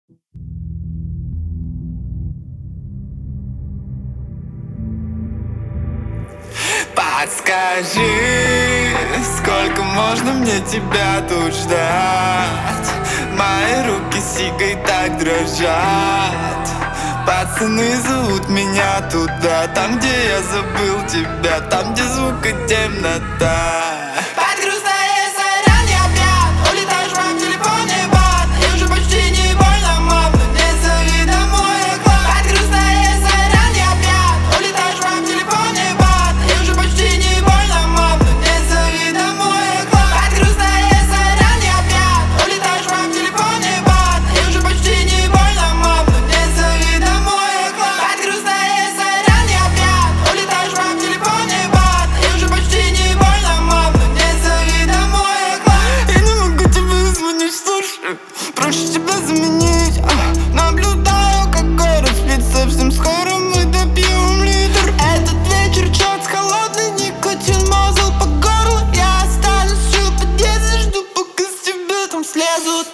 Подскажи, сколько можно мне тебя тут ждать? Мои руки сигой так дрожат. Пацаны зовут меня туда, там, где я забыл тебя, там, где звук и темнота. Под грустное сорян я пьян, улетаешь в моем телефоне, бан. И уже почти не больно, мам, но не зови домой, клан. Под грустное сорян я пьян, улетаешь в моем телефоне, бан. И уже почти не больно, мам, но не зови домой, клан. Под грустное сорян я пьян, улетаешь в моем телефоне, бан. И уже почти не больно, мам, но не зови домой, клан. Под грустное сорян я пьян, улетаешь в моем телефоне, бан. И уже почти не больно, мам, но не зови домой, клан. Я не могу тебя звонить, слушай, проще тебя заменить. Наблюдаю, как город спит, совсем скоро мы допьем литр. Этот вечер чёрт холодный, никотин мазал по горлу. Я останусь жил в подъезде, жду, пока с тебя там слезут.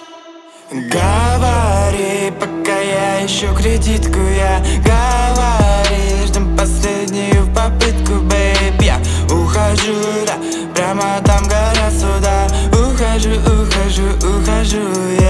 Говори, пока я ищу кредитку, я говоришь, дам последнюю попытку, бэйб. Я ухожу, да, прямо там гора суда. Ухожу, ухожу, ухожу,